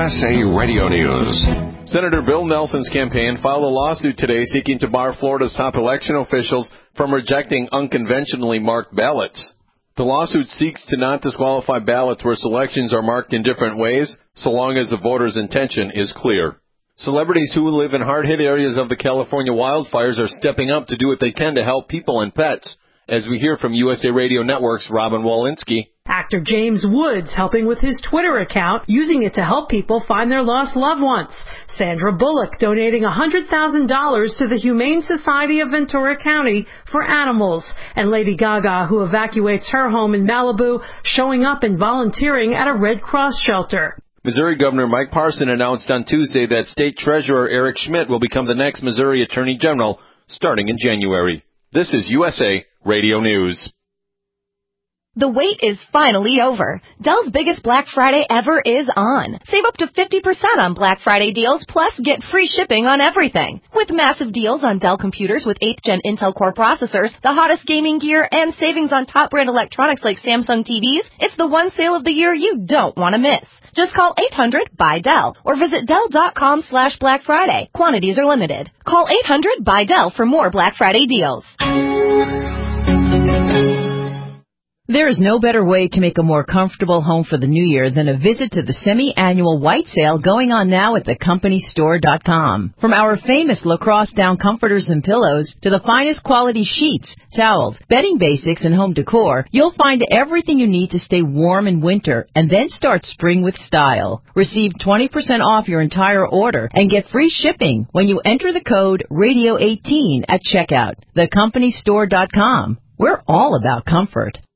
USA Radio News. Senator Bill Nelson's campaign filed a lawsuit today seeking to bar Florida's top election officials from rejecting unconventionally marked ballots. The lawsuit seeks to not disqualify ballots where selections are marked in different ways, so long as the voter's intention is clear. Celebrities who live in hard-hit areas of the California wildfires are stepping up to do what they can to help people and pets, as we hear from USA Radio Network's Robin Walensky. Actor James Woods helping with his Twitter account, using it to help people find their lost loved ones. Sandra Bullock donating $100,000 to the Humane Society of Ventura County for animals. And Lady Gaga, who evacuates her home in Malibu, showing up and volunteering at a Red Cross shelter. Missouri Governor Mike Parson announced on Tuesday that State Treasurer Eric Schmidt will become the next Missouri Attorney General starting in January. This is USA Radio News. The wait is finally over. Dell's biggest Black Friday ever is on. Save up to 50% on Black Friday deals, plus get free shipping on everything. With massive deals on Dell computers with 8th Gen Intel Core processors, the hottest gaming gear, and savings on top brand electronics like Samsung TVs, it's the one sale of the year you don't want to miss. Just call 800-BUY-DELL or visit Dell.com/Black Friday. Quantities are limited. Call 800-BUY-DELL for more Black Friday deals. There is no better way to make a more comfortable home for the new year than a visit to the semi-annual white sale going on now at thecompanystore.com. From our famous lacrosse down comforters and pillows to the finest quality sheets, towels, bedding basics, and home decor, you'll find everything you need to stay warm in winter and then start spring with style. Receive 20% off your entire order and get free shipping when you enter the code Radio18 at checkout. Thecompanystore.com. We're all about comfort.